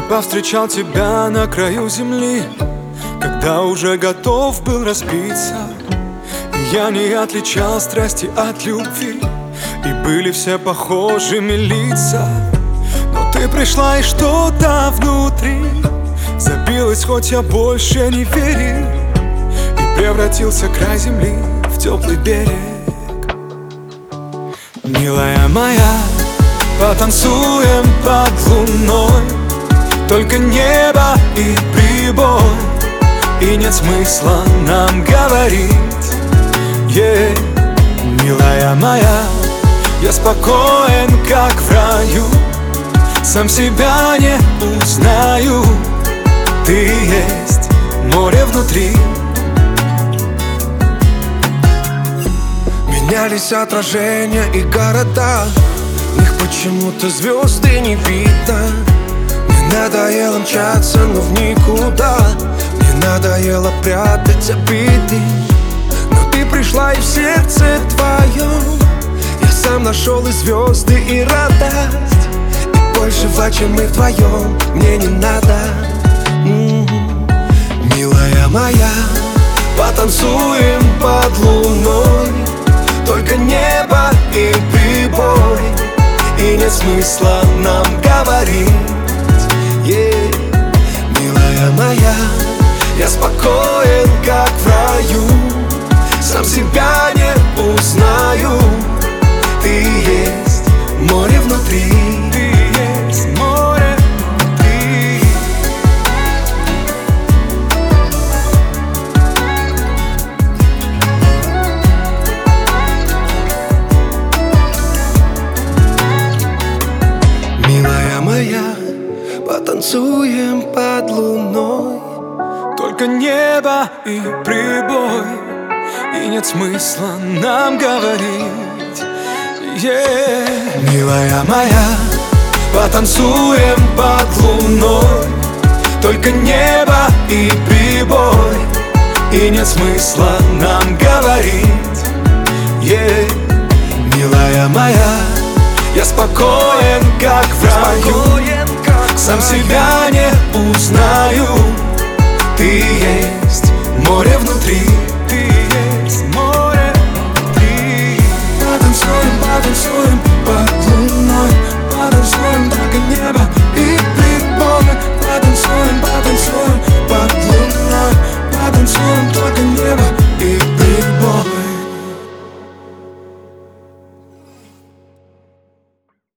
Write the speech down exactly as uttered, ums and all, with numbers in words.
повстречал тебя на краю земли, когда уже готов был разбиться. И я не отличал страсти от любви, и были все похожими лица. Но ты пришла, и что-то внутри забилось, хоть я больше не верил, и превратился край земли в теплый берег. Милая моя, потанцуем под луной, только небо и прибой, и нет смысла нам говорить. Yeah. Милая моя, я спокоен, как в раю, сам себя не узнаю. Ты есть море внутри. Менялись отражения и города, в них почему-то звезды не видно. Мне надоело мчаться, но в никуда. Мне надоело прятать обиды, но ты пришла, и в сердце твоем я сам нашел и звезды, и радость. И большего, чем мы вдвоем, мне не надо. М-м-м. Милая моя, потанцуем под луной, только небо и прибой, и нет смысла нам говорить. Yeah. Милая моя, я спокоен, как в раю, сам себя не узнаю. Ты есть море внутри. Ты есть море внутри. Милая моя, потанцуем под луной, только небо и прибой, и нет смысла нам говорить. Yeah. Милая моя, потанцуем под луной, только небо и прибой, и нет смысла нам говорить. Yeah. Милая моя, я спокоен, как в раю, сам себя